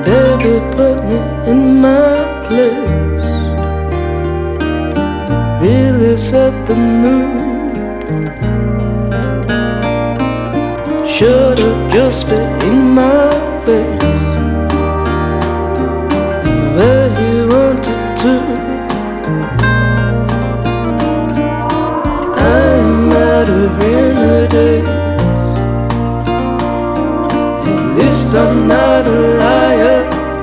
Baby, put me in my place. Really set the mood. Should've just been in my face the way he wanted to. I'm out of remedies. At least I'm not a liar.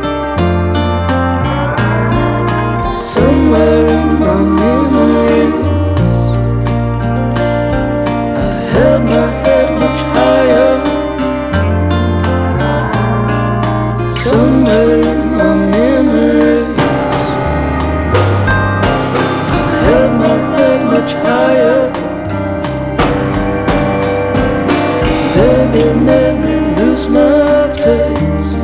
Somewhere in my memories I held my head much higher. Somewhere in my memories I held my head much higher. Baby made me lose my taste.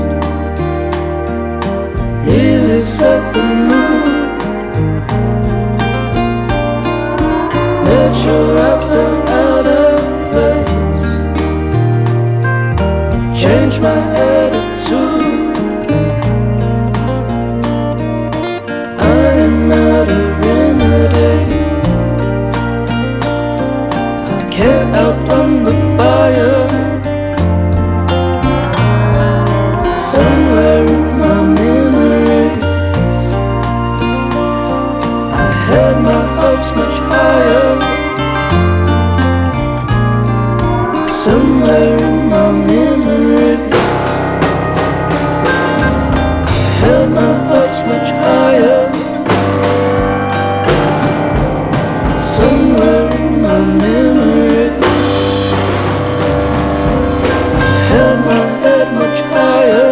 Really set the mood. Made sure I felt out of place. Changed my attitude. I'm out of remedy. I can't outrun the fire. Somewhere in my memories I held my hopes much higher. Somewhere in my memories I held my hopes much higher. Somewhere in my memories I held my head much higher.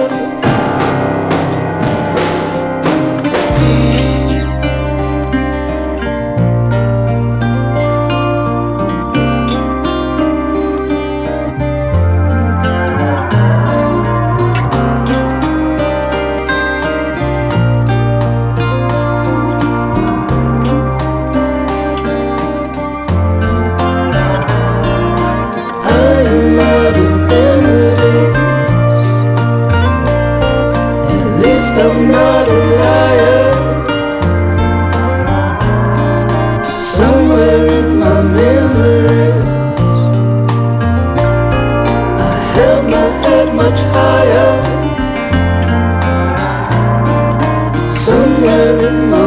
I'm not a liar. Somewhere in my memories I held my head much higher. Somewhere in my